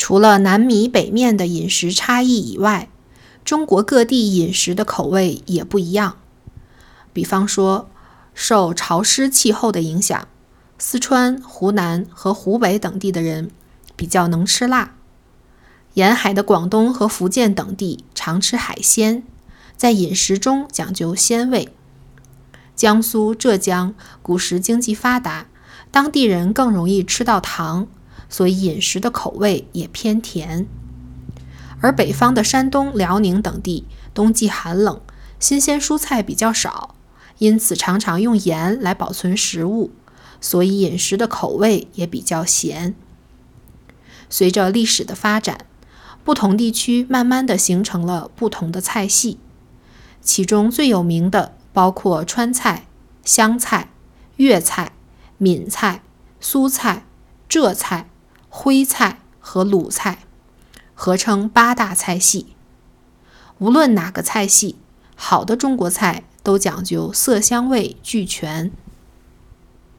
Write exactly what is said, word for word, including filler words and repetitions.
除了南米北面的饮食差异以外，中国各地饮食的口味也不一样。比方说，受潮湿气候的影响，四川、湖南和湖北等地的人比较能吃辣。沿海的广东和福建等地常吃海鲜，在饮食中讲究鲜味。江苏、浙江古时经济发达，当地人更容易吃到糖，所以饮食的口味也偏甜。而北方的山东、辽宁等地冬季寒冷，新鲜蔬菜比较少，因此常常用盐来保存食物，所以饮食的口味也比较咸。随着历史的发展，不同地区慢慢地形成了不同的菜系，其中最有名的包括川菜、湘菜、粤菜、闽菜、苏菜、浙菜、徽菜和鲁菜，合称八大菜系。无论哪个菜系，好的中国菜都讲究色香味俱全。